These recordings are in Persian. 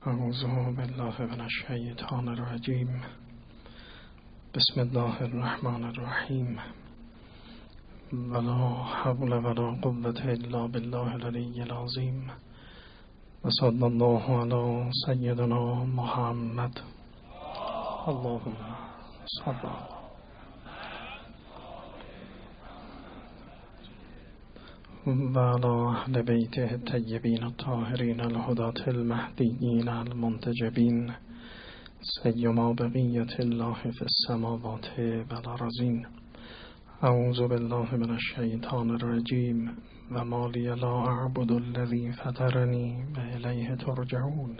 اعوذ بالله من الشیطان الرجیم. بسم الله الرحمن الرحیم. ولا حول ولا قوة الا بالله العلی العظیم. و صلی الله علی سیدنا محمد. اللهم صل و علی اهل بیته الطیبین الطاهرین الهداة المهدیین المنتجبین سیما بقیة الله فی السماوات والارضین. اعوذ بالله من الشیطان الرجیم. و ما لی لا اعبد الذی فطرنی و الیه ترجعون.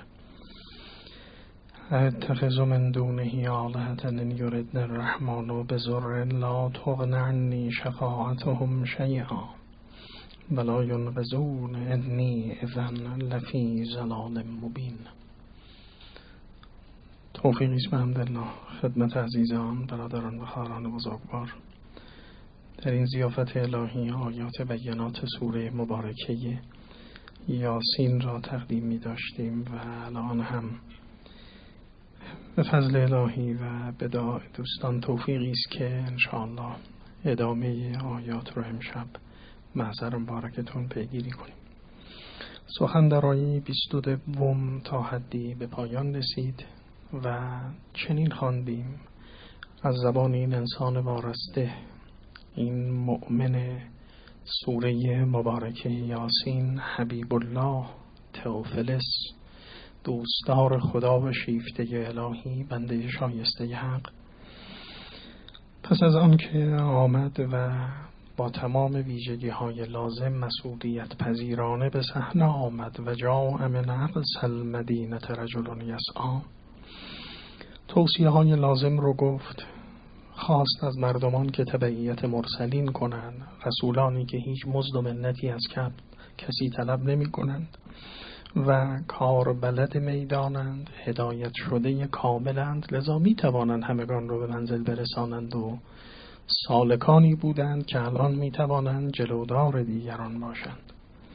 اتخذ من دونه آلهة ان یردن الرحمن بضر لا تغن عنی شفاعتهم شیئا ولا ینقذون انی اذن لفی ضلال مبین. توفیقی است به حمدالله خدمت عزیزان، برادران و خواهران بزرگوار. در این ضیافت الهی آیات بینات سوره مبارکه یاسین را تقدیم می داشتیم و الان هم به فضل الهی و به دعای دوستان توفیقی است که انشاءالله ادامه آیات رو امشب محضر مبارکتون پیگیری کنیم. سخن در آیه 22 تا حدی به پایان رسید و چنین خواندیم از زبان این انسان وارسته، این مؤمن سوره مبارکه یاسین، حبیب الله تئوفیلس، دوستدار خدا و شیفته الهی، بنده شایسته حق. پس از آن که آمد و با تمام ویژگی های لازم مسئولیت پذیرانه به صحنه آمد و جاء من اقصی المدینه رجل یسعی، توصیه های لازم رو گفت. خواست از مردمان که تبعیت مرسلین کنند، رسولانی که هیچ مزد و منتی از کسی طلب نمی کنند و کار بلد میدانند، هدایت شده کاملند، لذا می توانند همگان رو به منزل برسانند و سالکانی بودند که الان می توانند جلودار دیگران باشند.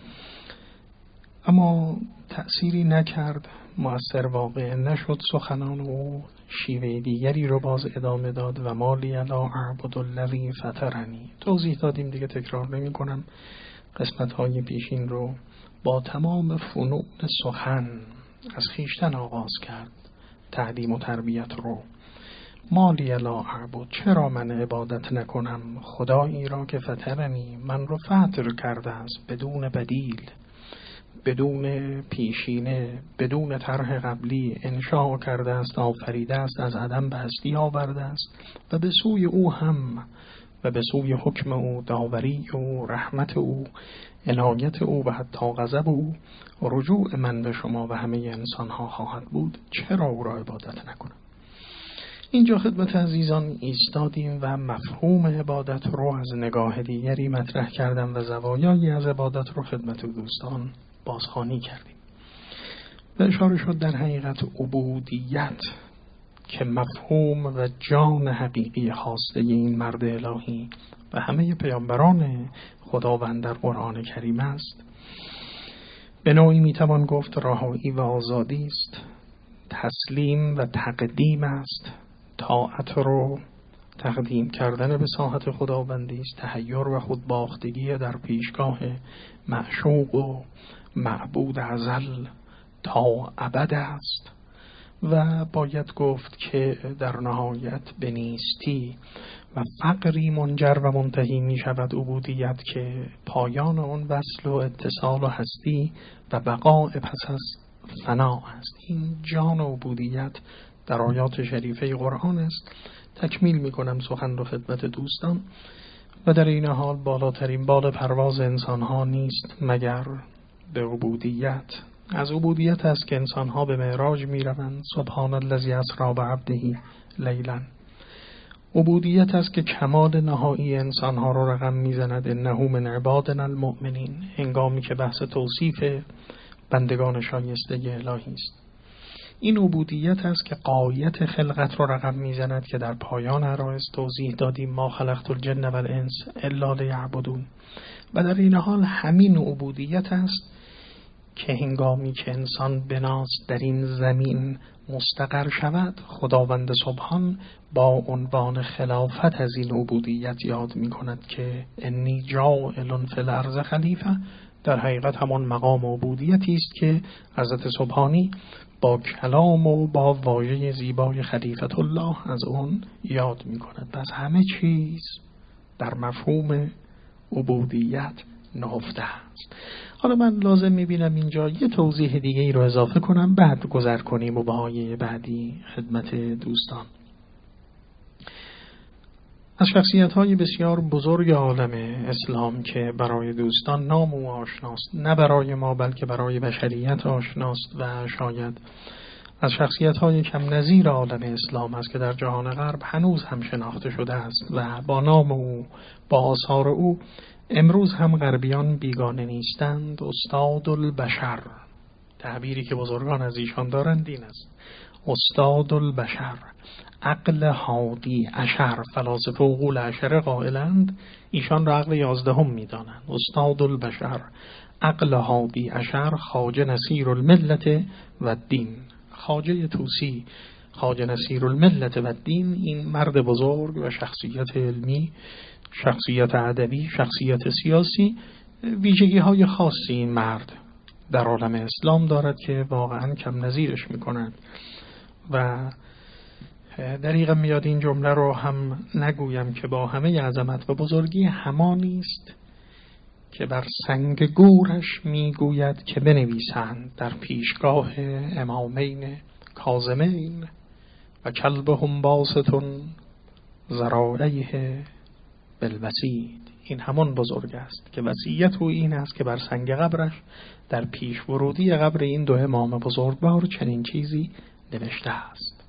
اما تأثیری نکرد، مؤثر واقع نشد سخنان او. شیوه دیگری رو باز ادامه داد و ما لی لا اعبد الذی فطرنی. توضیح دادیم دیگه تکرار نمی کنم. قسمت های پیشین رو با تمام فنون سخن از خیشتن آغاز کرد، تعلیم و تربیت رو. ما لی لا اعبد، چرا من عبادت نکنم خدایی را که فطرنی، من رو فطر کرده است بدون بدیل، بدون پیشینه، بدون طرح قبلی انشاء کرده است، آفریده است، از عدم به هستی آورده است و به سوی او هم و به سوی حکم او، داوری او، رحمت او، عنایت او و حتی غضب او رجوع من به شما و همه انسان ها خواهد بود. چرا او را عبادت نکنم؟ اینجا خدمت عزیزان ایستادیم و مفهوم عبادت رو از نگاه دیگری مطرح کردم و زوایایی از عبادت رو خدمت دوستان بازخوانی کردیم و اشاره شد در حقیقت عبودیت که مفهوم و جان حقیقی خواسته این مرد الهی و همه پیامبران خداوند در قرآن کریم است. به نوعی میتوان گفت رهایی و آزادی است، تسلیم و تقدیم است، طاعت رو تقدیم کردن به ساحت خداوندی است، تحیر و خودباختگی در پیشگاه معشوق و معبود ازل تا ابد است. و باید گفت که در نهایت به نیستی و فقری منجر و منتهی می شود عبودیت که پایان آن وصل و اتصال و هستی و بقاء پس از فنا است. این جان عبودیت در آیات شریفه قرآن است. تکمیل می کنم سخن رو خدمت دوستان و در این حال بالاترین بال پرواز انسان ها نیست مگر به عبودیت. از عبودیت است که انسان ها به معراج می روند. سبحان الذی اسری بعبده لیلا. عبودیت است که کمال نهایی انسان ها رو رقم می زند. انه من عبادنا المؤمنین، هنگامی که بحث توصیف بندگان شایسته الهی است. این عبودیت است که غایت خلقت رو رقم میزند که در پایان عرایض توضیح دادیم ما خلقت الجن و الانس الا لیعبدون. و در این حال همین عبودیت است که هنگامی که انسان بناس در این زمین مستقر شود، خداوند سبحان با عنوان خلافت از این عبودیت یاد می کند که انی جاعل فی الارض خلیفه. در حقیقت همان مقام عبودیتی است که حضرت سبحانی با کلام و با واژه زیبای خلیفت الله از اون یاد می کند. پس همه چیز در مفهوم عبودیت نهفته است. حالا من لازم میبینم اینجا یه توضیح دیگه ای رو اضافه کنم، بعد گذر کنیم و به آیه بعدی خدمت دوستان. از شخصیت‌های بسیار بزرگ عالم اسلام که برای دوستان نام و آشناست، نه برای ما بلکه برای بشریت آشناست و شاید از شخصیت‌های کم نظیر عالم اسلام است که در جهان غرب هنوز هم شناخته شده است و با نام او، با آثار او امروز هم غربیان بیگانه نیستند. استاد البشر، تعبیری که بزرگان از ایشان دارند این است: استاد البشر، عقل هادی اشر. فلاسفه عقول اشره قائلند، ایشان را عقل 11 میدانند. استاد البشر، عقل هادی اشر، خواجه نصیر الملت و دین. خواجه طوسی، خواجه نصیر الملت و دین، این مرد بزرگ و شخصیت علمی، شخصیت ادبی، شخصیت سیاسی، ویژگی های خاصی این مرد در عالم اسلام دارد که واقعا کم نظیرش میکنند و دقیقا میاد این جمله رو هم نگویم که با همه عظمت و بزرگی همانی است که بر سنگ گورش میگوید که بنویسند در پیشگاه امامین کاظمین و کلبهم باسط ذرایه بالوسید. این همان بزرگ است که وصیت او این است که بر سنگ قبرش در پیش ورودی قبر این دو امام بزرگوار چنین چیزی نوشته است.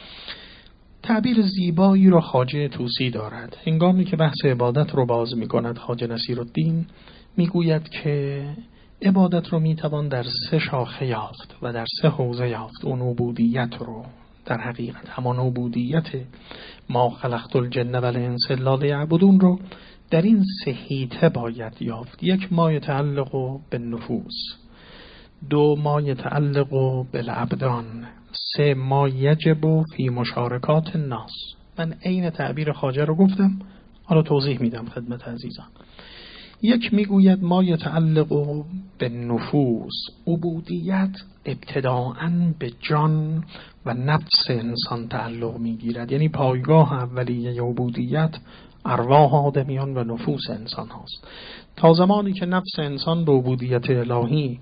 تعبیر زیبایی را خواجه طوسی دارد. هنگامی که بحث عبادت رو باز می کند، خواجه نصیرالدین می گوید که عبادت رو می توان در 3 شاخه یافت و در 3 حوزه یافت. اون عبودیت رو در حقیقت همان عبودیت ما خلقت الجن و الانس الا لیعبدون رو در این 3 حیطه باید یافت. 1 ما یتعلق بالنفوس، 2 ما یتعلق بالابدان، 3 ما یجب فی مشارکات الناس. من عین تعبیر خواجه رو گفتم، حالا توضیح میدم خدمت عزیزان. 1 میگوید ما یتعلق بالنفوس، عبودیت ابتداءً به جان و نفس انسان تعلق میگیرد، یعنی پایگاه اولیه عبودیت ارواح آدمیان و نفوس انسان هاست. تا زمانی که نفس انسان به عبودیت الهی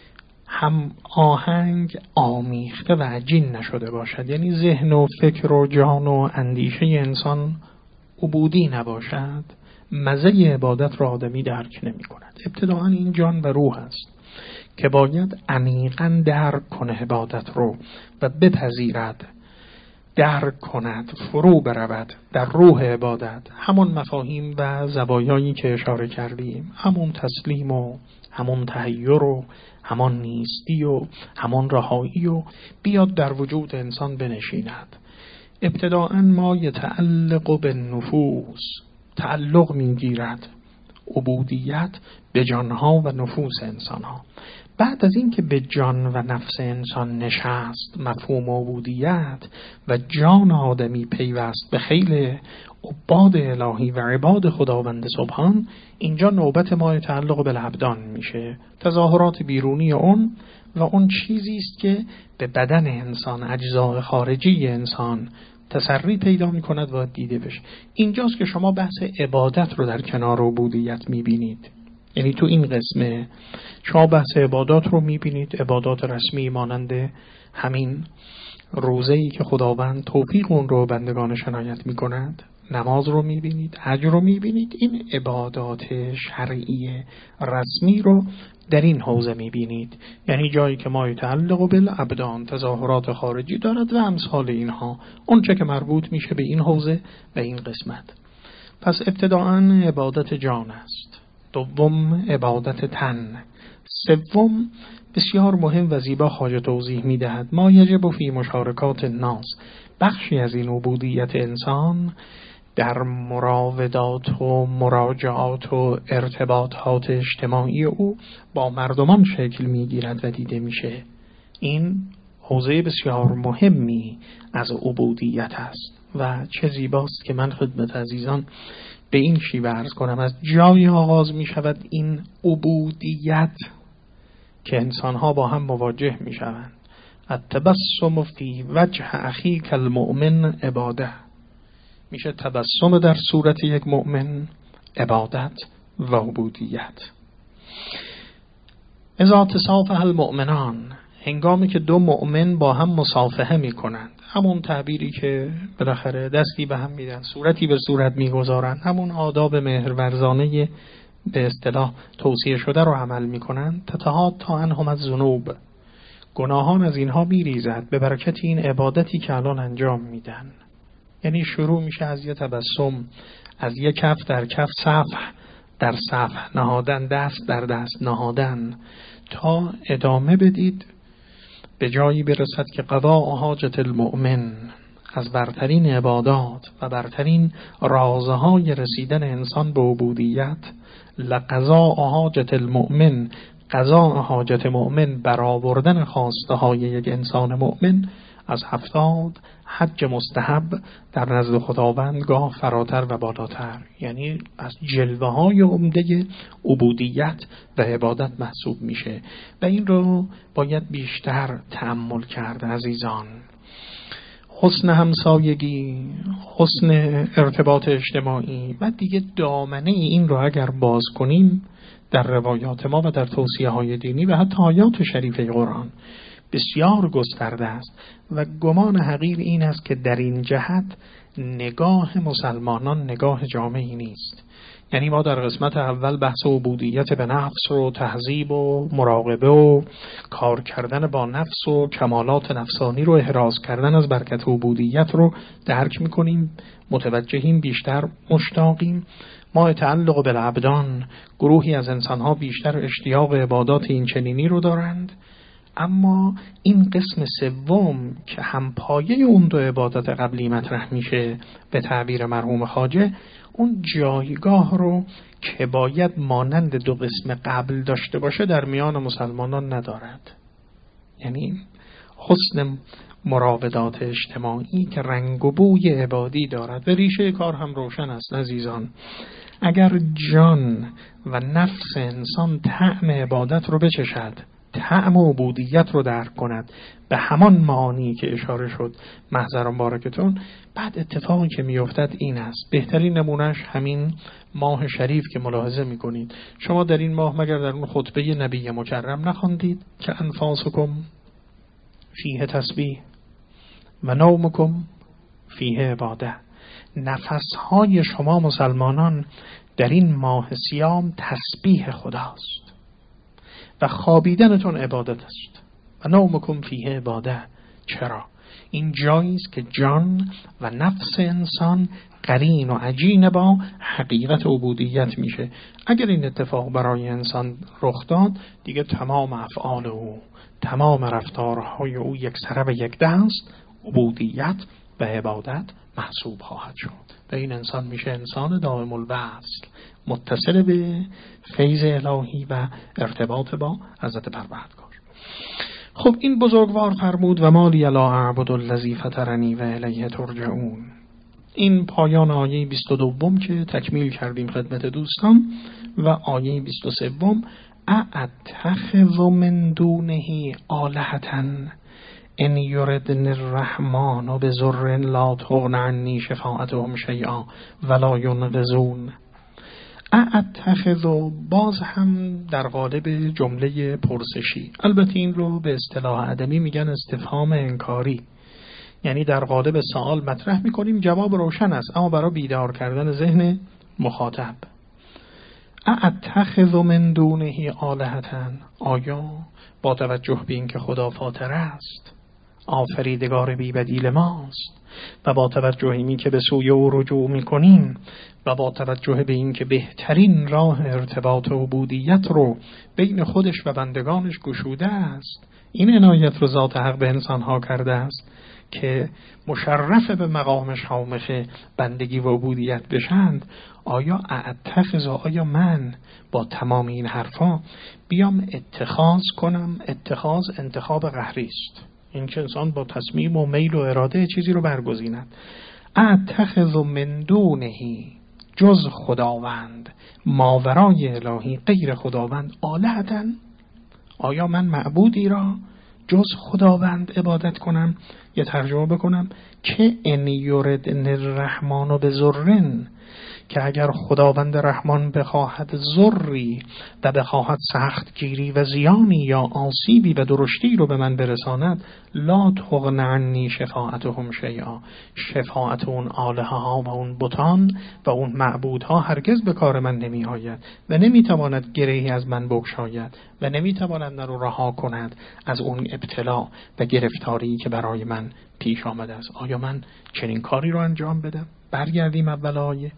هم آهنگ آمیخته و عجین نشده باشد، یعنی ذهن و فکر و جان و اندیشه انسان عبودی نباشد، مزه عبادت را آدمی درک نمی کند. ابتداءً این جان و روح است که باید عمیقاً درک کنه عبادت رو و بپذیرد، درک کند، فرو برود در روح عبادت. همون مفاهیم و زوایایی که اشاره کردیم، همون تسلیم و همون تحیر و همون نیستی و همون رهایی و بیاد در وجود انسان بنشیند. ابتداءً ما یتعلق بالنفوس، تعلق میگیرد عبودیت به جانها و نفوس انسانها. بعد از این که به جان و نفس انسان نشست مفهوم عبودیت و جان آدمی پیوست به خیل عباد الهی و عباد خداوند سبحان، اینجا نوبت ما تعلق بالابدان میشه. تظاهرات بیرونی اون و اون چیزی است که به بدن انسان، اجزای خارجی انسان تسری پیدا میکند و دیده بشه. اینجاست که شما بحث عبادت رو در کنار عبودیت میبینید. یعنی تو این قسمه شما بحث عبادات رو میبینید، عبادات رسمی مانند همین روزه‌ای که خداوند توفیق اون رو بندگانش عنایت میکند، نماز رو میبینید، حج رو میبینید. این عبادات شرعی رسمی رو در این حوزه میبینید، یعنی جایی که ما تعلق بالابدان، تظاهرات خارجی دارد و امثال اینها، اون چه که مربوط میشه به این حوزه و این قسمت. پس ابتداءً عبادت جان است، دوم عبادت تن، سوم بسیار مهم و زیبا خواجه توضیح میدهد ما یجب فی مشارکات الناس. بخشی از این عبودیت انسان در مراودات و مراجعات و ارتباطات اجتماعی او با مردمان شکل میگیرد و دیده میشه. این حوزه بسیار مهمی از عبودیت است و چه زیباست که من خدمت عزیزان به این شیوه عرض کنم. از جایی آغاز می شود این عبودیت که انسانها با هم مواجه می شوند. التبسم فی وجه اخیک المؤمن عباده، میشه تبسم در صورت یک مؤمن عبادت و عبودیت. اذا تصافح المؤمنان، هنگامی که دو مؤمن با هم مصافحه می کنند، همون تعبیری که بالاخره دستی به هم میدن، صورتی به صورت میگذارند، همون آداب مهرورزانه به اصطلاح توصیه شده رو عمل میکنند. تتحاطا عنهم الذنوب، گناهان از اینها میریزد به برکت این عبادتی که الان انجام میدن. یعنی شروع میشه از یه تبسم، از یه کف در کف، صفح در صفح نهادن، دست در دست نهادن، تا ادامه بدید به جایی برسد که قضاء حاجت المؤمن، از برترین عبادات و برترین رازهای رسیدن انسان به عبودیت، لقضاء حاجت المؤمن، قضاء حاجت مؤمن، برآوردن خواسته های یک انسان مؤمن از 70 حج مستحب در نزد خداوند گاه فراتر و بالاتر، یعنی از جلوه های عمده عبودیت و عبادت محسوب میشه و این رو باید بیشتر تأمل کرد عزیزان. حسن همسایگی، حسن ارتباط اجتماعی و دیگه دامنه این رو اگر باز کنیم در روایات ما و در توصیه های دینی و حتی آیات شریفه قرآن بسیار گسترده است و گمان حقیر این است که در این جهت نگاه مسلمانان نگاه جامعی نیست. یعنی ما در قسمت اول بحث عبودیت به نفس و تهذیب و مراقبه و کار کردن با نفس و کمالات نفسانی رو احراز کردن از برکت عبودیت رو درک میکنیم، متوجهیم، بیشتر مشتاقیم. ما تعلق بالعبدان، گروهی از انسانها بیشتر اشتیاق عبادات این چنینی رو دارند، اما این قسم سوم که هم پایه اون دو عبادت قبلی مطرح میشه به تعبیر مرحوم خواجه، اون جایگاه رو که باید مانند دو قسم قبل داشته باشه در میان مسلمانان ندارد. یعنی حسن مراودات اجتماعی که رنگ و بوی عبادی دارد و ریشه کار هم روشن است عزیزان. اگر جان و نفس انسان طعم عبادت رو بچشد، طعم عبودیت رو درک کند به همان معانی که اشاره شد محضران بارکتون، بعد اتفاقی که میافتد این است. بهترین نمونهش همین ماه شریف که ملاحظه میکنید. شما در این ماه مگر در اون خطبه نبی مکرم نخواندید که انفاسکم فیه تسبیح و نومکم فیه عباده؟ نفسهای شما مسلمانان در این ماه صیام تسبیح خداست و خوابیدنتون عبادت است. و نومکم فیه عباده. چرا؟ این جایی است که جان و نفس انسان قرین و عجین با حقیقت عبودیت میشه. اگر این اتفاق برای انسان رخ داد، دیگه تمام افعال او، تمام رفتارهای او یک سره و یک دست عبودیت و عبادت محسوب خواهد شد و این انسان میشه انسان دائم الوصل، متصل به فیض الهی و ارتباط با حضرت پروردگار. خب این بزرگوار فرمود و مالی لا اعبد الذی فطرنی و الیه ترجعون. این پایان آیه 22 که تکمیل کردیم خدمت دوستان و آیه 23 ااتخذ من دونه آلهة ان یردن الرحمن بضر لا تغن عنی شفاعتهم شیئا ولا ینقذون. اتخذ باز هم در قالب جمله پرسشی، البته این رو به اصطلاح ادبی میگن استفهام انکاری، یعنی در قالب سوال مطرح میکنیم، جواب روشن است اما برای بیدار کردن ذهن مخاطب. اتخذ من دونه آلهة، آیا با توجه به این که خدا فاطر است، آفریدگار بی بدیل ماست و با توجه به این که به سوی او رجوع میکنیم و با توجه به این که بهترین راه ارتباط و عبودیت رو بین خودش و بندگانش گشوده است، این عنایت رو ذات حق به انسانها کرده است که مشرف به مقام شامخ بندگی و عبودیت بشند، آیا اتخذ، آیا من با تمام این حرفا بیام اتخاذ کنم؟ اتخاذ انتخاب قهری است، این که انسان با تصمیم و میل و اراده چیزی رو برگزیند. اتخذ من دونه، جز خداوند، ماورای الهی، غیر خداوند، آلهةً، آیا من معبودی را جز خداوند عبادت کنم؟ یه ترجمه بکنم که ان یردن الرحمن بضرن، که اگر خداوند رحمان بخواهد ضری و بخواهد سخت گیری و زیانی یا آسیبی و درشتی رو به من برساند، لا تغن عنی شفاعتهم شیئا، شفاعت اون آلهه ها و اون بتان و اون معبودها هرگز به کار من نمی آید و نمی تواند گرهی از من بگشاید و نمی تواند من رو رها کند از اون ابتلا و گرفتاری که برای من پیش آمده است. آیا من چنین کاری رو انجام بدم؟ برگردیم اول آیه.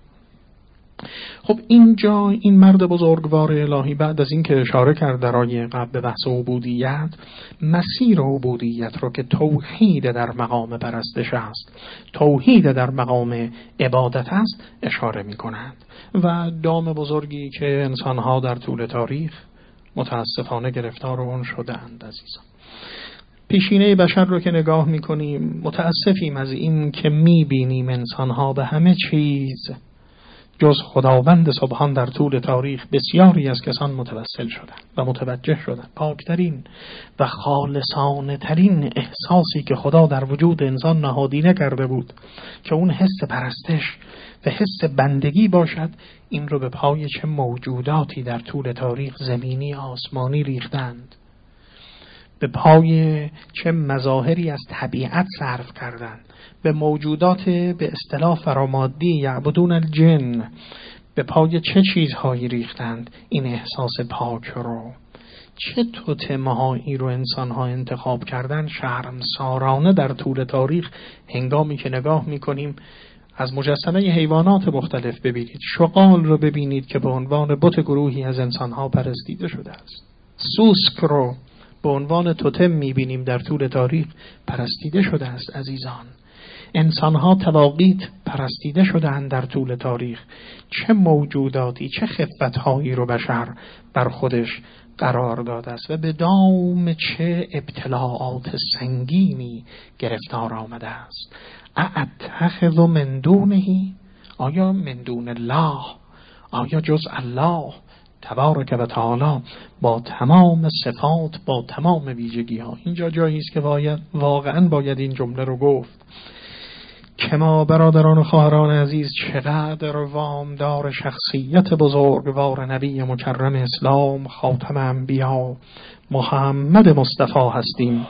خب اینجا این مرد بزرگوار الهی بعد از این که اشاره کرد در آیه قبل به بحث عبودیت، مسیر عبودیت رو که توحید در مقام پرستش است، توحید در مقام عبادت است، اشاره می کند و دام بزرگی که انسانها در طول تاریخ متاسفانه گرفتار اون شدند. عزیزان، پیشینه بشر رو که نگاه می کنیم متاسفیم از این که می بینیم انسانها به همه چیز جز خداوند سبحان در طول تاریخ بسیاری از کسان متوسل شدند و متوجه شدند. پاکترین و خالصانه ترین احساسی که خدا در وجود انسان نهادینه کرده بود که اون حس پرستش و حس بندگی باشد، این رو به پای چه موجوداتی در طول تاریخ زمینی آسمانی ریختند، به پای چه مظاهری از طبیعت صرف کردند، به موجودات به اصطلاح فرامادی یعبدون الجن، به پای چه چیزهایی ریختند این احساس پاک رو. چه توتمهایی رو انسانها انتخاب کردن شرمسارانه در طول تاریخ. هنگامی که نگاه میکنیم از مجسمه حیوانات مختلف ببینید، شغال رو ببینید که به عنوان بت گروهی از انسانها پرستیده شده است، سوسک رو به عنوان توتم میبینیم در طول تاریخ پرستیده شده است. عزیزان، انسانها تواقیت پرستیده شدند در طول تاریخ. چه موجوداتی، چه خفتهایی رو بشر بر خودش قرار داده است و به دام چه ابتلاعات سنگینی گرفتار آمده است. اتخذ من دونه، آیا من دون الله، آیا جز الله تبارک و تعالی با تمام صفات، با تمام ویژگی ها. اینجا جایی است که واقعا باید این جمله رو گفت که ما برادران و خواهران عزیز چقدر وامدار شخصیت بزرگوار نبی مکرم اسلام خاتم انبیا محمد مصطفی هستیم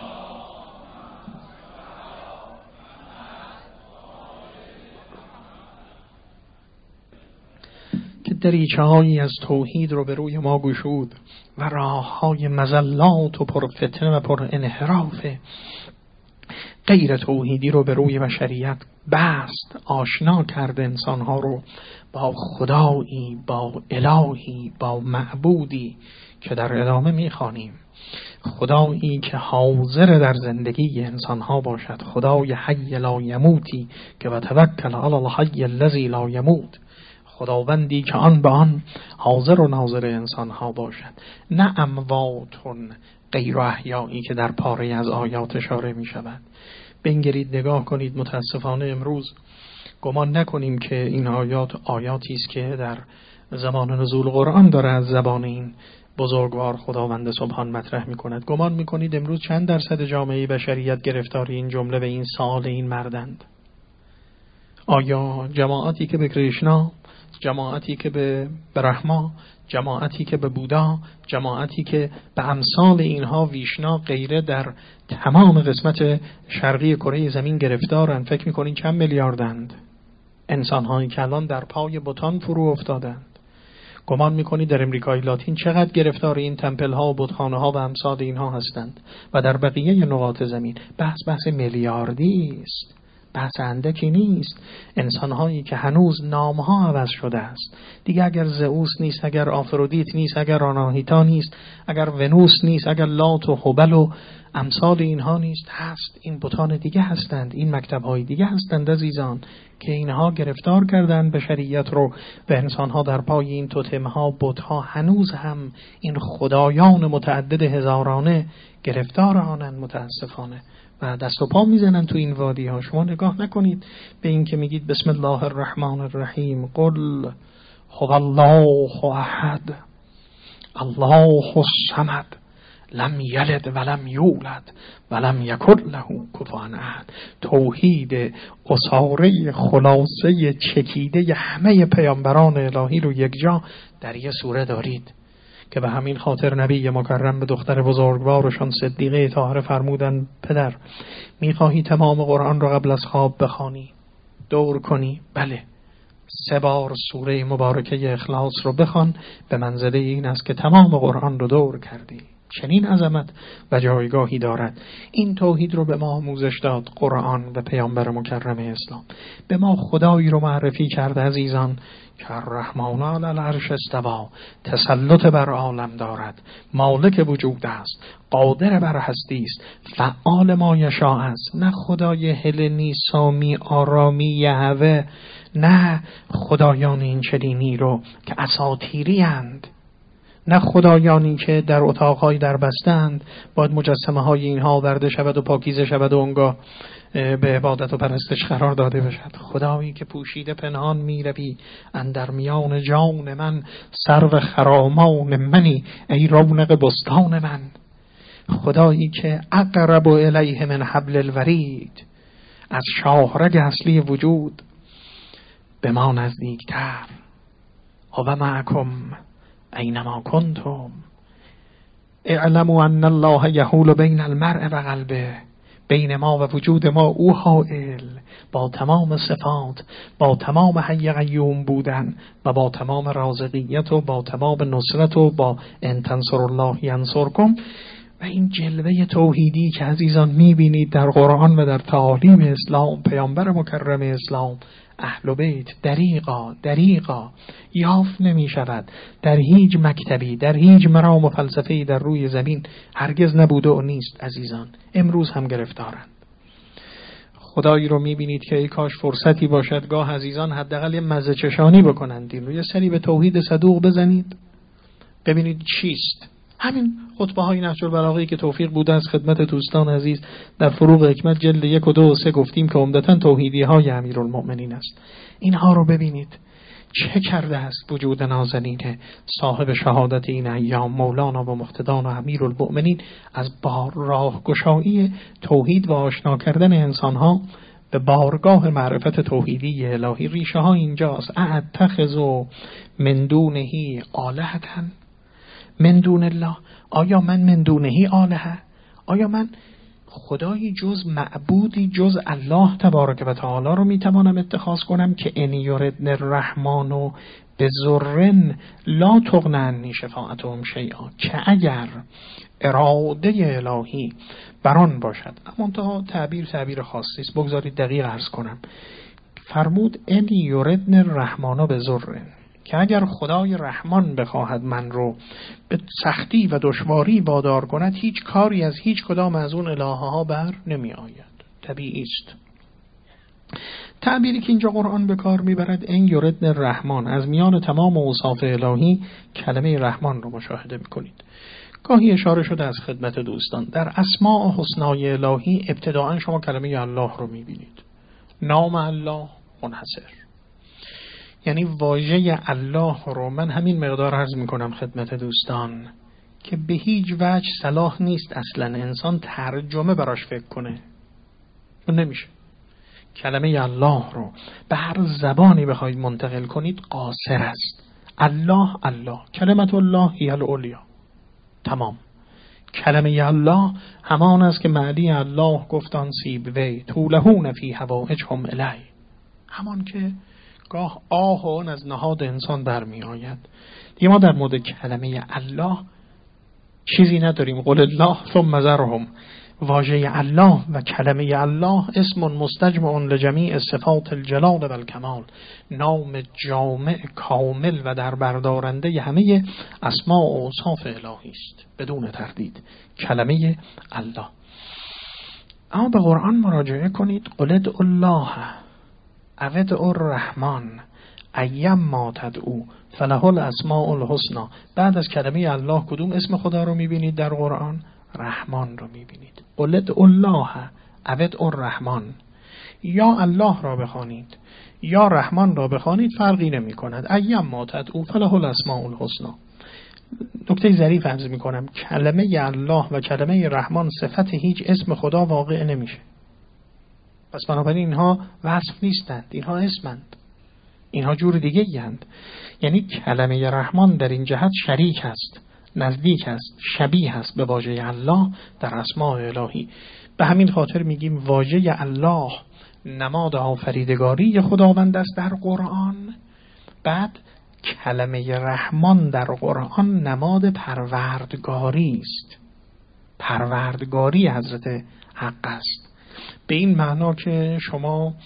که دریچه هایی از توحید رو به روی ما گشود و راه های مزلات و پر فتنه و پر انحراف غیر توحیدی رو به روی بشریت بست، آشنا کرد انسانها رو با خدایی، با الهی، با معبودی که در ادامه میخوانیم. خدایی که حاضر در زندگی انسانها باشد، خدای حی لا یموتی که و توکل علی الحی الذی لا یموت، خداوندی که آن به آن حاضر و ناظر انسانها باشد، نه امواتون غیر احیایی که در پاره از آیات اشاره می شود. بنگرید نگاه کنید. متاسفانه امروز گمان نکنیم که این آیاتی است که در زمان نزول قرآن داره از زبان این بزرگوار خداوند سبحان مطرح می کند. گمان می کنید امروز چند درصد جامعه بشریت گرفتاری این جمله و این سوال این مردند؟ آیا جماعتی که به کریشنا، جماعتی که به برهما، جماعتی که به بودا، جماعتی که به امثال اینها ویشنا غیره در تمام قسمت شرقی کره زمین گرفتارن، فکر میکنین چند میلیاردند انسان‌هایی که الان در پای بتان فرو افتادند؟ گمان میکنید در امریکای لاتین چقدر گرفتار این تمپل‌ها و بتخانه‌ها و امثال اینها هستند و در بقیه نقاط زمین؟ بحث میلیاردی است. بحث اندکی نیست. انسانهایی که هنوز نامها عوض شده است دیگه، اگر زئوس نیست، اگر آفرودیت نیست، اگر آناهیتا نیست، اگر ونوس نیست، اگر لات و هبل و امثال اینها نیست، هست. این بتان دیگه هستند، این مکتب‌های دیگه هستند عزیزان، که اینها گرفتار کردند بشریت رو و انسانها در پای این توتم‌ها، بت‌ها هنوز هم این خدایان متعدد هزارانه گرفتار آنند متاسفانه و دست و پا میزنن تو این وادی ها. شما نگاه نکنید به این که میگید بسم الله الرحمن الرحیم، قل هو الله احد الله الصمد لم یلد ولم یولد ولم یکن له کفوا احد. توحید اساره خلاصه چکیده همه پیامبران الهی رو یک جا در یه سوره دارید که به همین خاطر نبی مکرم به دختر بزرگوارشان صدیقه طاهره فرمودن پدر میخواهی تمام قرآن رو قبل از خواب بخوانی دور کنی؟ بله، 3 بار سوره مبارکه اخلاص رو بخوان، به منزله این است که تمام قرآن رو دور کردی. چنین عظمت و جایگاهی دارد. این توحید رو به ما آموزش داد قرآن و پیامبر مکرم اسلام. به ما خدایی رو معرفی کرد عزیزان که الرحمن علی العرش استوی، تسلط بر عالم دارد، مالک وجود است، قادر بر هستی است، فعال ما یشاء است. نه خدای هلنی، سامی، آرامی، یهوه، نه خدایان این چنینی رو که اساطیری اند، نه خدایانی که در اتاقهای در بستند باید مجسمه های اینها آورده شود و پاکیزه شود و اونگاه به عبادت و پرستش قرار داده بشد. خدایی که پوشیده پنهان می روی اندر میان جان من، سرو خرامان منی ای رونق بستان من. خدایی که اقرب الیه من حبل الورید، از شاهرگ اصلی وجود به ما نزدیکتر. و معکم اینما کنتم اعلموا ان الله یحول بین المرء و قلبه. بین ما و وجود ما او حائل، با تمام صفات، با تمام حی قیوم بودن و با تمام رازقیت و با تمام نصرت و با ان تنصر الله ینصرکم. و این جلوه توحیدی که عزیزان میبینید در قرآن و در تعالیم اسلام، پیامبر مکرم اسلام، اهل بیت دریقا یافت نمی شود در هیچ مکتبی، در هیچ مرام و فلسفه‌ای در روی زمین هرگز نبوده و نیست عزیزان. امروز هم گرفتارند. خدایی رو میبینید که ای کاش فرصتی باشد گاه عزیزان حداقل مزه چشانی بکنند، این رو یه سری به توحید صدوق بزنید ببینید چیست. همین خطبه های نهج البلاغه که توفیق بوده از خدمت دوستان عزیز در فروغ حکمت جلد 1 و 2 و 3 گفتیم که عمدتاً توحیدی های امیرالمؤمنین است. اینها رو ببینید چه کرده است وجود نازنین صاحب شهادت این ایام مولانا و مقتدان و امیرالمؤمنین از راهگشایی توحید و آشنا کردن انسانها به بارگاه معرفت توحیدی الهی. ریشه ها اینجاست. اتخذوا من دونه آلهة من دون الله. آیا من من دونهی آلهه؟ آیا من خدایی جز معبودی جز الله تبارک و تعالی رو میتوانم اتخاذ کنم که ان یردن الرحمن بضرن لا تغنی عنی شفاعتهم شیئا، که اگر اراده الهی بران باشد، اما تعبیر خاصی است، بگذارید دقیق عرض کنم. فرمود ان یردن الرحمن بضرن، که اگر خدای رحمان بخواهد من رو به سختی و دشواری وادار کند، هیچ کاری از هیچ کدام از اون الهه ها بر نمی آید. طبیعی است. تعبیری که اینجا قرآن به کار میبرد این یردن الرحمن، از میان تمام اوصاف الهی کلمه رحمان رو مشاهده میکنید. گاهی اشاره شده از خدمت دوستان در اسماء حسنای الهی ابتداءً شما کلمه الله رو میبینید. نام الله منحصر، یعنی واژه الله رو من همین مقدار عرض میکنم خدمت دوستان که به هیچ وجه صلاح نیست اصلا انسان ترجمه براش فکر کنه، نمیشه. کلمه الله رو به هر زبانی بخواید منتقل کنید قاصر است. الله الله، کلمت الله هی العلیا، تمام. کلمه الله همان است که معنی الله گفتان سیب وی طولهون فی حوائجهم الی، همان که گاه آه اون از نهاد انسان برمی آید. دیگه ما در مورد کلمه الله چیزی نداریم. قل الله ثم ذرهم واژه الله و کلمه الله اسم مستجمع لجمیع صفات الجلال و الکمال، نام جامع کامل و در بردارنده همه اسماء و اوصاف الهی است بدون تردید، کلمه الله. اما به قرآن مراجعه کنید، قل ادعوا الله او ادعوا الرحمن ایم ما تدعو فله الاسماء الحسنی. بعد از کلمه الله کدوم اسم خدا رو میبینید در قرآن؟ رحمان رو میبینید. قل ادعوا الله او ادعوا الرحمن، یا الله را بخوانید یا رحمان را بخوانید فرقی نمی کند. ایم ما تدعو فله الاسماء الحسنی. نکته ظریف عرض می کنم، کلمه الله و کلمه رحمان صفت هیچ اسم خدا واقع نمیشه. پس بنابراین اینها وصف نیستند، اینها اسمند، اینها جور دیگه ایند. یعنی کلمه رحمان در این جهت شریک است، نزدیک است، شبیه است به واژه الله در اسماء الهی. به همین خاطر میگیم واژه الله نماد آفریدگاری خداوند است در قرآن. بعد کلمه رحمان در قرآن نماد پروردگاری است، پروردگاری حضرت حق است. به این معنا که شما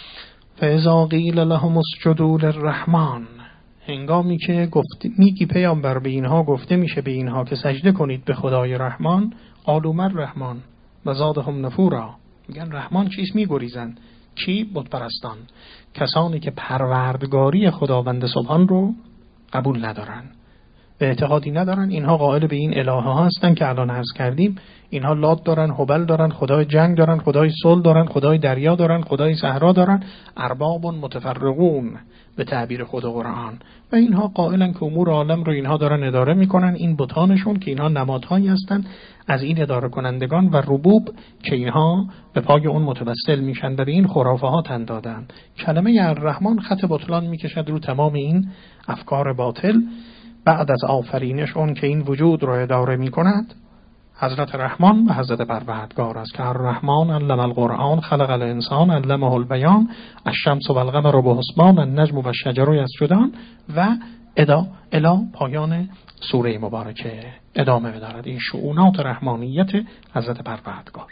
فاذا قیل لهم اسجدوا للرحمن، هنگامی که میگی پیامبر به اینها گفته میشه به اینها که سجده کنید به خدای رحمان، قالوا من رحمان و زادهم نفورا، میگن رحمان چیست؟ میگریزن. چی؟ بت پرستان، کسانی که پروردگاری خداوند سبحان رو قبول ندارن، به اعتقادی ندارن. اینها قائل به این الهه ها هستن که الان عرض کردیم. اینها لات دارن، هبل دارن، خدای جنگ دارن، خدای صلح دارن، خدای دریا دارن، خدای صحرا دارن، ارباب متفرقون به تعبیر خود قرآن. و اینها قائلن که امور عالم رو اینها دارن اداره میکنن، این بتانشون که اینها نمادهایی هستن از این اداره کنندگان و ربوب که اینها به پای اون متوسل میشن و به این خرافه ها تن دادن. کلمه الرحمن خط بطلان میکشد رو تمام این افکار باطل. بعد از آفرینش اون که این وجود رو اداره میکند، حضرت رحمان و حضرت پروردگار است که الرحمن علم القرآن خلق الانسان علمه البیان الشمس و القمر بحسبان النجم و الشجر یسجدان و الی پایان سوره مبارکه ادامه بدارد. این شؤونات رحمانیت حضرت پروردگار.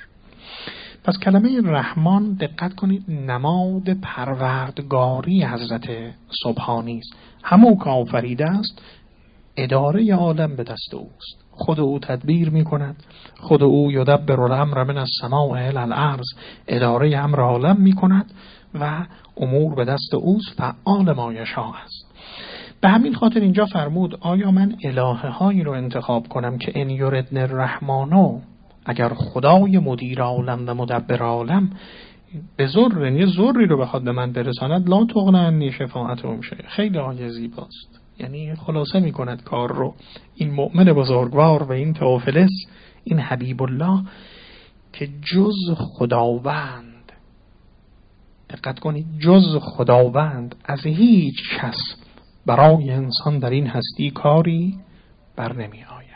پس کلمه رحمان دقت کنید نماد پروردگاری حضرت سبحانی است. همون که آفریده است، اداره عالم به دست اوست، خود او تدبیر می کند، خود او یدبر الامر من السماء الی الارض، اداره امر عالم می کند و امور به دست اوست، فعال ما یشاء است. به همین خاطر اینجا فرمود آیا من الهه هایی رو انتخاب کنم که ان یردن الرحمن، اگر خدای مدیر عالم و مدبر عالم به ضر، یه ضری رو بخواد به من برساند، لا تغنی عنی شفاعتهم شیئا. خیلی آیه زیباست، یعنی خلاصه می کند کار رو. این مؤمن بزرگوار و این تئوفیلس، این حبیب الله که جز خداوند، دقت کنید، جز خداوند از هیچ کس برای انسان در این هستی کاری بر نمی آید.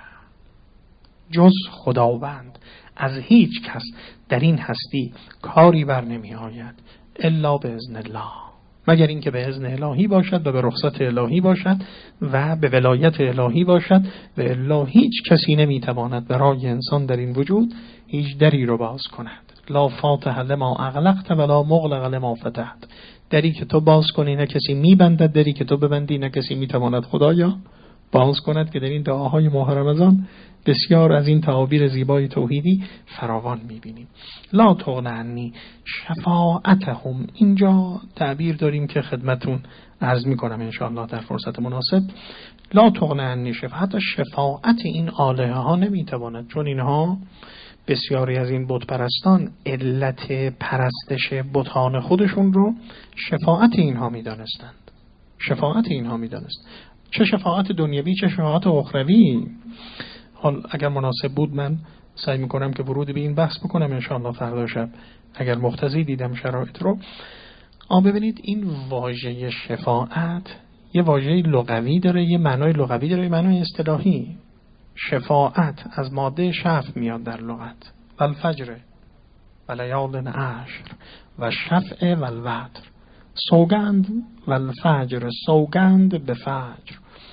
جز خداوند از هیچ کس در این هستی کاری بر نمی آید الا باذن الله، مگر اینکه به اذن الهی باشد و به رخصت الهی باشد و به ولایت الهی باشد. و الا هیچ کسی نمیتواند برای انسان در این وجود هیچ دری رو باز کند. لا فاتح لما اغلقت ولا مغلق لما فتحت. دری که تو باز کنی نه کسی میبندد، دری که تو ببندی نه کسی میتواند خدایا باز کند. که در این دعاهای ماه رمضان بسیار از این تعابیر زیبای توحیدی فراوان میبینیم. لا تغنی عنی شفاعتهم، اینجا تعبیر داریم که خدمتون عرض میکنم انشاءالله در فرصت مناسب. لا تغنی عنی شفاعت، شفاعت این آلهه ها نمیتواند، چون اینها بسیاری از این بت پرستان علت پرستش بتان خودشون رو شفاعت اینها میدانستند. شفاعت اینها میدانست، چه شفاعت دنیوی چه شفاعت اخروی. حال اگر مناسب بود من سعی میکنم که ورود به این بحث بکنم انشاءالله فردا شب اگر مقتضی دیدم شرایط رو. ببینید این واژه شفاعت یه واژه لغوی داره، یه معنای لغوی داره، یه معنای اصطلاحی. شفاعت از ماده شفع میاد در لغت، والفجر و لیال عشر و شفع و الوتر، سوگند و الفجر، سوگند به فجر.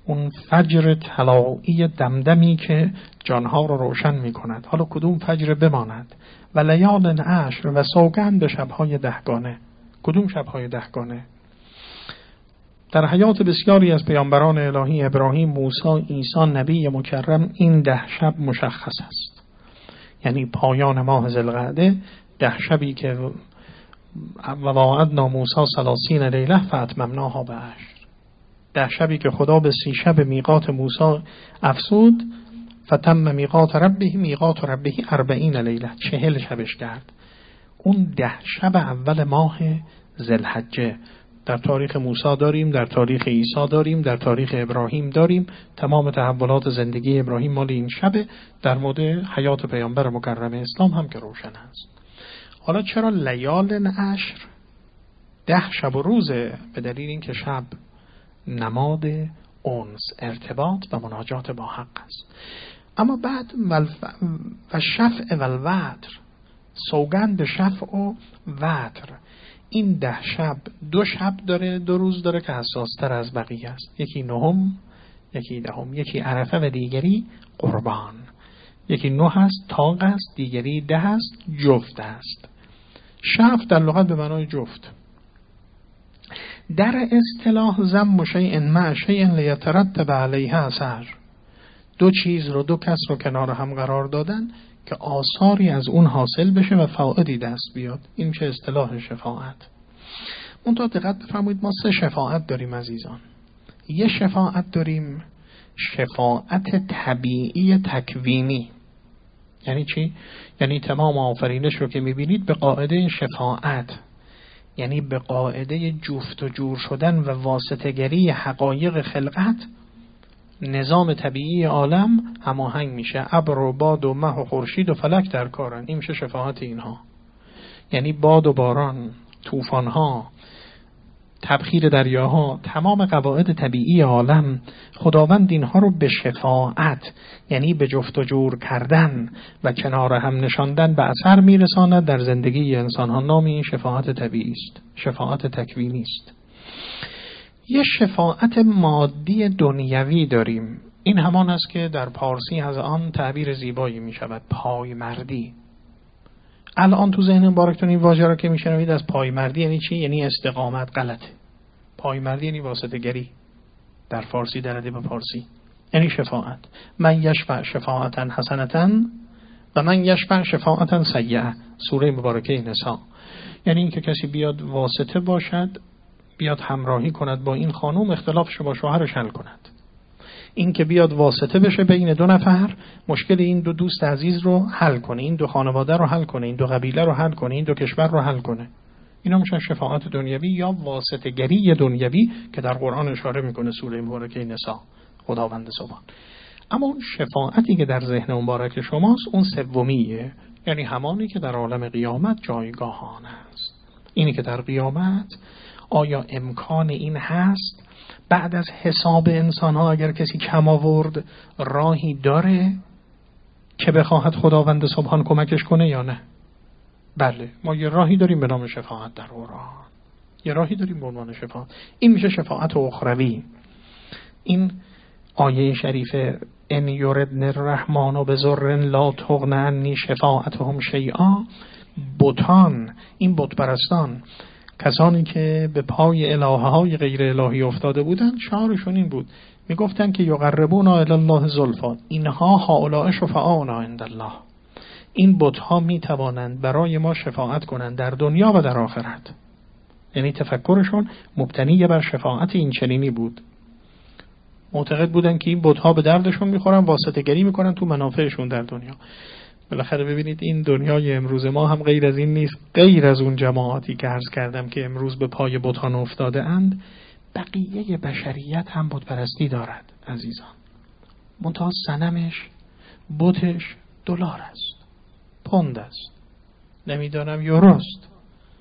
اون فجر طلایی دمدمی که جانها رو روشن می کند. حالا کدوم فجر بماند؟ و لیال عشر، و سوگند به شبهای دهگانه. کدوم شبهای دهگانه؟ در حیات بسیاری از پیامبران الهی، ابراهیم، موسی، عیسی، نبی مکرم، این 10 شب مشخص است. یعنی پایان ماه ذوالقعده، 10 شبی که وواعدنا موسی 30 لیله فاتممناها بعشر، 10 شبی که خدا به 30 شب میقات موسی افزود، فتم میقات ربه 40 لیله، 40 شبش کرد. اون 10 شب اول ماه ذوالحجه در تاریخ موسی داریم، در تاریخ عیسی داریم، در تاریخ ابراهیم داریم. تمام تحولات زندگی ابراهیم مال این شب. در مورد حیات پیامبر مکرم اسلام هم که روشن است. حالا چرا لیال عشر 10 شب و روزه؟ به دلیل اینکه شب نماد انس، ارتباط و مناجات با حق است. اما بعد و شفع و الوتر، سوگند به شفع و وتر. این 10 شب 2 شب داره، 2 روز داره که حساستر از بقیه است. یکی 9، یکی 10، یکی عرفه و دیگری قربان. یکی 9 است، تاق است، دیگری 10 است، جفت است. شفع در لغت به معنای جفت. در اصطلاح ضم شیء مع شیء لیترتب علیه اثر. 2 چیز رو، 2 کس رو کنار هم قرار دادن که آثاری از اون حاصل بشه و فوائدی دست بیاد. این چه اصطلاح شفاعت. منتها دقت بفرمایید، ما 3 شفاعت داریم عزیزان. یه شفاعت داریم شفاعت طبیعی تکوینی. یعنی چی؟ یعنی تمام آفرینش رو که میبینید به قاعده شفاعت، یعنی به قاعده جفت و جور شدن و واسطه‌گری حقایق خلقت، نظام طبیعی عالم هماهنگ میشه. ابر و باد و مه و خورشید و فلک در کارن. این میشه شفاعت اینها. یعنی باد و باران، طوفان‌ها، تبخیر دریاها، تمام قواعد طبیعی عالم، خداوند اینها رو به شفاعت، یعنی به جفت و جور کردن و کنار هم نشاندن به اثر میرساند در زندگی انسان‌ها. نام این شفاعت طبیعی است، شفاعت تکوینی است. یه شفاعت مادی دنیوی داریم. این همان است که در پارسی از آن تعبیر زیبایی می شود، پایمردی. الان تو ذهن مبارکتون این واژه را که میشنوید از پایمردی یعنی چی؟ یعنی استقامت. غلطه. پایمردی یعنی واسطه‌گری در فارسی، در ادب فارسی. یعنی شفاعت. من یشفع شفاعتا حسنتا و من یشفع شفاعتا سیئه، سوره مبارکه نساء. یعنی اینکه کسی بیاد واسطه باشد، بیاد همراهی کند با این خانم، اختلافش با شوهرش حل کند. این که بیاد واسطه بشه بین 2 نفر، مشکل این 2 دوست عزیز رو حل کنه، این 2 خانواده رو حل کنه، این 2 قبیله رو حل کنه، این 2 کشور رو حل کنه. اینا میشن شفاعت دنیوی یا واسطه‌گری دنیوی که در قرآن اشاره میکنه سوره مبارکه نساء، خداوند سبحان. اما اون شفاعتی که در ذهن مبارک شماست اون سومیه، یعنی همانی که در عالم قیامت جایگاهان است. اینی که در قیامت آیا امکان این هست بعد از حساب انسان ها اگر کسی کم آورد راهی داره که بخواهد خداوند سبحان کمکش کنه یا نه؟ بله، ما یه راهی داریم به نام شفاعت در قرآن. یه راهی داریم به عنوان شفاعت. این میشه شفاعت اخروی. این آیه شریفه ان یردن الرحمن بضر لا تغن عنی شفاعتهم شیئا، بتان، این بت پرستان، کسانی که به پای الهه های غیر الهی افتاده بودند، شعارشون این بود، میگفتن که یقربونا الی الله زلفا، اینها هؤلاء شفعاؤنا عند الله، این بت‌ها میتوانند برای ما شفاعت کنند در دنیا و در آخرت. یعنی تفکرشون مبتنی بر شفاعت این چنینی بود. معتقد بودن که این بت‌ها به دردشون میخورن، واسطه‌گری میکنن تو منافعشون در دنیا. بالاخره ببینید این دنیای امروز ما هم غیر از این نیست، غیر از اون جماعاتی که عرض کردم که امروز به پای بتان افتاده اند، بقیه بشریت هم بت پرستی دارد عزیزان. منتها صنمش، بتش دلار است، پوند است، نمیدانم یوروست،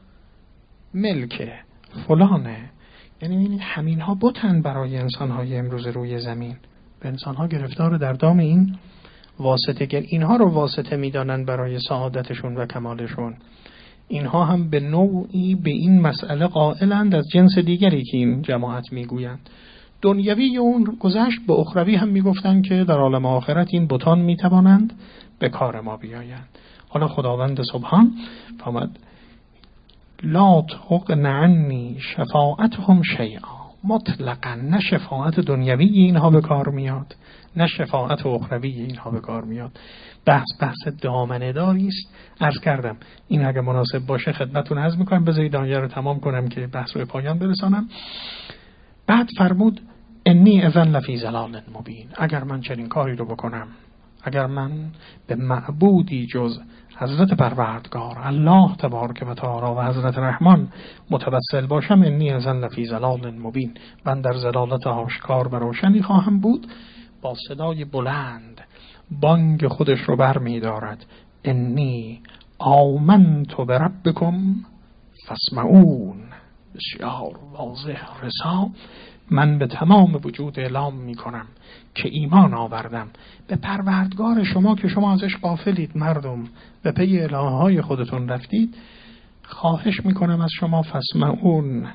ملکه، فلانه. یعنی همین ها بتن برای انسان های امروز روی زمین. به انسان ها گرفتار در دام این واسطه گر، اینها رو واسطه میدانند برای سعادتشون و کمالشون. اینها هم به نوعی به این مسئله قائلند از جنس دیگری که این جماعت میگویند. دنیوی اون گذشت، به اخروی هم میگفتن که در عالم آخرت این بتان میتوانند به کار ما بیایند. حالا خداوند سبحان فرمود لا تغن عنی شفاعتهم شیئا، مطلقاً نه شفاعت دنیوی اینها به کار میاد نه شفاعت اخروی اینها به کار میاد. بحث دامنه داری است. عرض کردم این اگه مناسب باشه خدمتتون عرض میکنم، بذارید آیه رو تمام کنم که بحث رو به پایان برسانم. بعد فرمود انی اذن لفی ضلال مبین، اگر من چنین کاری رو بکنم، اگر من به معبودی جز حضرت پروردگار الله تبارک و تعالی و حضرت رحمان متوسل باشم، انی اذن لفی ضلال مبین، من در ضلالت آشکار و روشنی خواهم بود. با صدای بلند بانگ خودش رو بر می دارد انی آمنت بربکم فاسمعون، بسیار واضح رسا، من به تمام وجود اعلام می کنم که ایمان آوردم به پروردگار شما که شما ازش غافلید، مردم به پی الههای خودتون رفتید. خواهش می کنم از شما فاسمعون،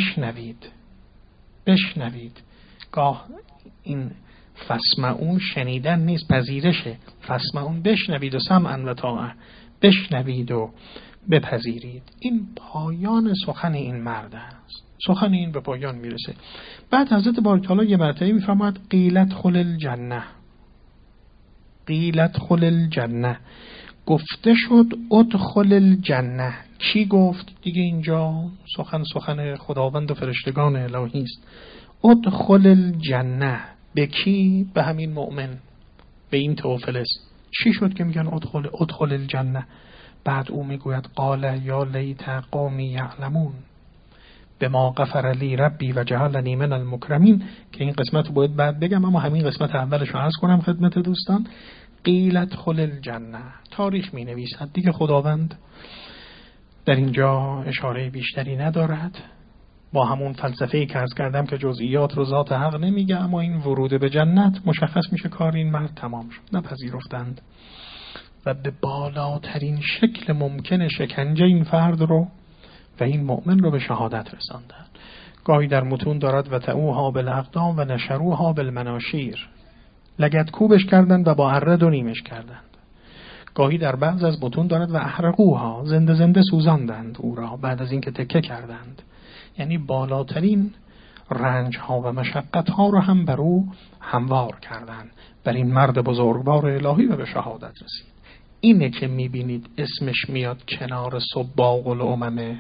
بشنوید. گاه این فاسمعون شنیدن نیست، پذیرشه. فاسمعون بشنوید و سمعا و طاعه، بشنوید و بپذیرید. این پایان سخن این مرد است. سخن این به پایان میرسه. بعد حضرت باری تعالی یه مرتبه میفرماید قیلت خل الجنه، گفته شد ادخل الجنه. کی گفت؟ دیگه اینجا سخن خداوند و فرشتگان الهی است. ادخل الجنه به کی؟ به همین مؤمن، به این توفلس. چی شد که میگن ادخل الجنه؟ بعد او میگوید قال یا لیت قومی یعلمون بما غفر لی ربی و جعلنی من المکرمین، که این قسمت رو باید بعد بگم، اما همین قسمت اولش رو عرض کنم خدمت دوستان. قیلت خل الجنه، تاریخ می نویسد دیگه، خداوند در اینجا اشاره بیشتری ندارد، با همون فلسفه‌ای که عرض کردم که جزئیات رو ذات حق نمیگه، اما این ورود به جنت مشخص میشه کار این مرد تمام شد، نپذیرفتند و به بالاترین شکل ممکن شکنجه این فرد رو و این مؤمن رو به شهادت رساندند. گاهی در متون دارد و تعوها بالاقدام و نشروها بالمناشیر، لگد کوبش کردند و با اره دو نیمش کردند. گاهی در بعض از متون دارد و احرقوها، زنده سوزاندند او را بعد از اینکه تکه کردند. یعنی بالاترین رنج ها و مشقت ها رو هم بر او هموار کردند، بر این مرد بزرگوار الهی و به شهادت رسید. اینه که میبینید اسمش میاد کنار سباق الامم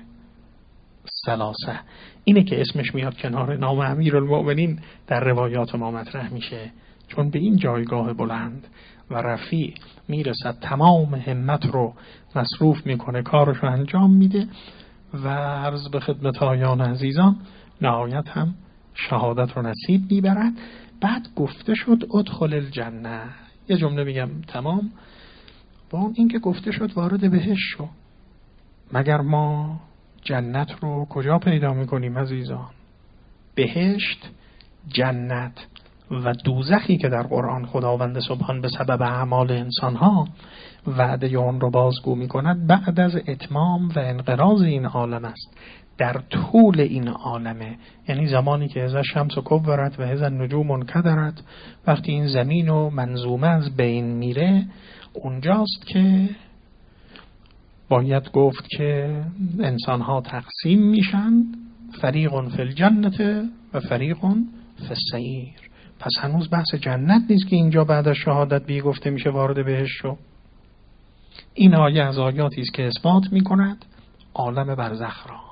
ثلاثه، اینه که اسمش میاد کنار نام امیرالمؤمنین در روایات ما مطرح میشه، چون به این جایگاه بلند و رفیع میرسد، تمام همت رو مصروف میکنه، کارش رو انجام میده و عرض به خدمت آیان عزیزان نهایت هم شهادت رو نصیب میبرد. بعد گفته شد ادخل الجنه، یه جمله میگم تمام با اون این که گفته شد وارد بهشت شو. مگر ما جنت رو کجا پیدا میکنیم عزیزان؟ بهشت، جنت و دوزخی که در قرآن خداوند سبحان به سبب اعمال انسانها وعده اون رو بازگو میکند بعد از اتمام و انقراض این عالم است. در طول این عالمه، یعنی زمانی که از شمس کبرت و از نجوم انکدرت، وقتی این زمین و منظومه از بین میره، اونجاست که باید گفت که انسانها تقسیم میشن، فریق فی الجنة و فریق فی السعیر. پس هنوز بحث جنت نیست که اینجا بعد از شهادت بی گفته میشه وارد بهشت شو. این آیه از آیاتی است که اثبات میکند عالم برزخ را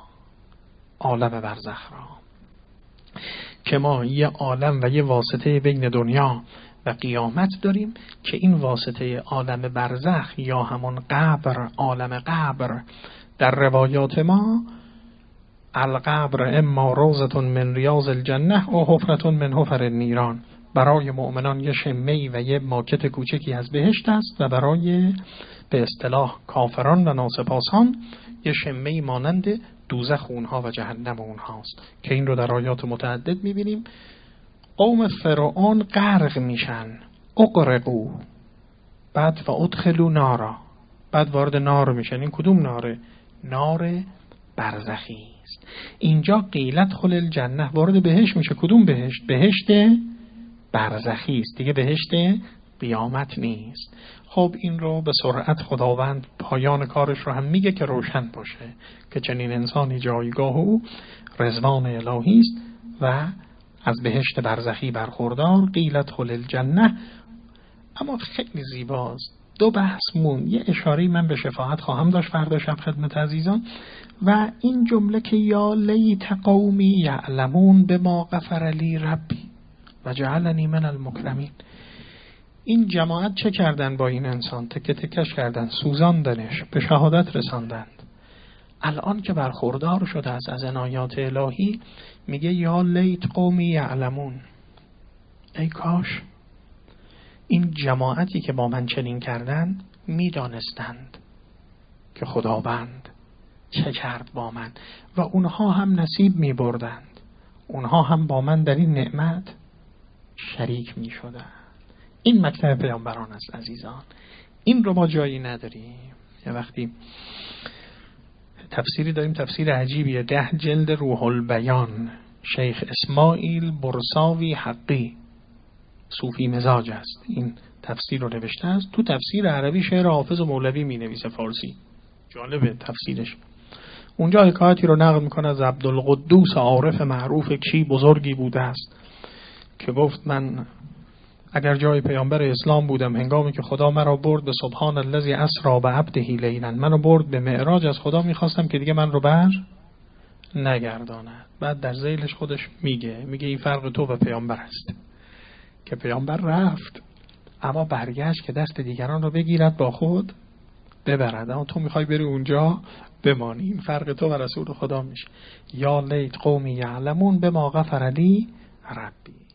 که ما یه عالم و یه واسطه بین دنیا و قیامت داریم که این واسطه عالم برزخ یا همون قبر، عالم قبر، در روایات ما القبر اما روضة من ریاض الجنه و حفرة من حفر النیران، برای مؤمنان یه شمه‌ای و یه ماکت کوچکی از بهشت است و برای به اصطلاح کافران و ناسپاسان یه شمه‌ای مانند دوزخ اونها و جهنم اونهاست که این رو در آیات متعدد می‌بینیم. قوم فرعون غرق میشن، اغرقوا، بعد و ادخلوا نارا، بعد وارد نار میشن. این کدوم ناره؟ نار برزخی است. اینجا قیلت خل الجنه وارد بهشت میشه. کدوم بهشت؟ بهشت برزخی است دیگه، بهشت قیامت نیست. خب این رو به سرعت خداوند پایان کارش رو هم میگه که روشن باشه که چنین انسانی جایگاه او رضوان الهی است و از بهشت برزخی برخوردار. قیلت خل الجنه. اما خیلی زیباست. دو بحث مون. یه اشاره من به شفاعت خواهم داشت فردا شب خدمت عزیزان. و این جمله که یا لیت قومی یعلمون بما غفر لی ربی و جعلنی من المکرمین. این جماعت چه کردن با این انسان؟ تکه تکش کردن، سوزاندنش، به شهادت رساندند. الان که برخوردار شده از عنایات الهی میگه یا لیت قومی یعلمون، ای کاش این جماعتی که با من چنین کردند میدانستند که خداوند چه کرد با من و اونها هم نصیب میبردند، اونها هم با من در این نعمت شریک میشدند. این مکتب پیامبران است عزیزان. این رو ما جایی نداریم. یه وقتی تفسیری داریم، تفسیر عجیبیه، 10 جلد روح البیان، شیخ اسماعیل برساوی حقی، صوفی مزاج است، این تفسیر رو نوشته است. تو تفسیر عربی شعر حافظ مولوی می نویسه فارسی، جالبه تفسیرش. اونجا حکایتی رو نقل میکنه از عبدالقدوس عارف معروف کی بزرگی بوده است که گفت من اگر جای پیامبر اسلام بودم هنگامی که خدا مرا برد به سبحان الذی اسری بعبده لیلا، منو برد به معراج، از خدا میخواستم که دیگه من رو بر نگرداند. بعد در ذیلش خودش میگه این فرق تو و پیامبر است که پیامبر رفت اما برگشت که دست دیگران رو بگیرد با خود ببرد، اما تو میخوای بری اونجا بمانی. این فرق تو و رسول خدا میشه. یا لیت قومی یعلمون بما غفر لی ربی.